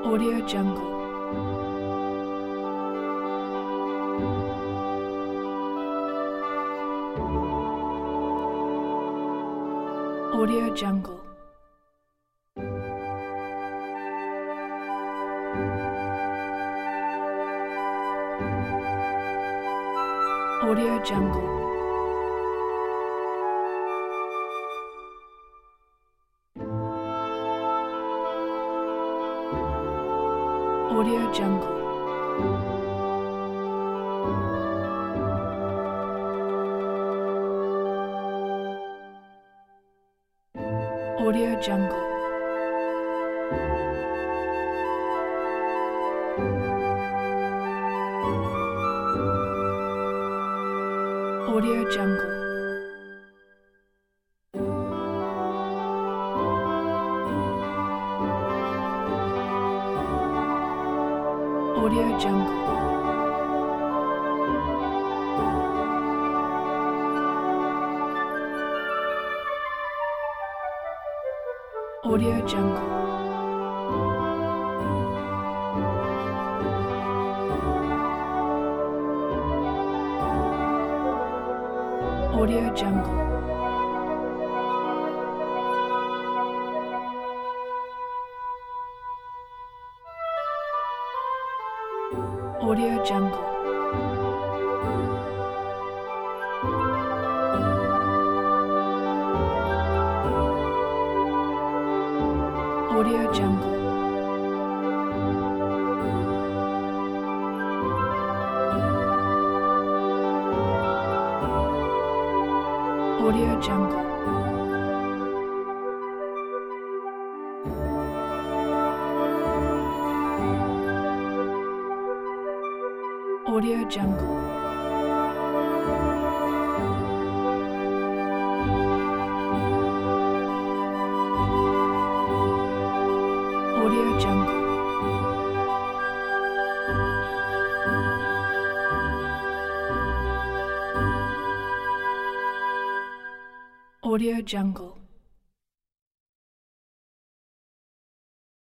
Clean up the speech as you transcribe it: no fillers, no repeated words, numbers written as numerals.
Audio Jungle. Audio Jungle. Audio Jungle. Audio Jungle. Audio Jungle. Audio Jungle. Audio Jungle. Audio Jungle. Audio Jungle. Audio Jungle. Audio Jungle. Audio Jungle. Audio Jungle. Audio Jungle. Audio Jungle.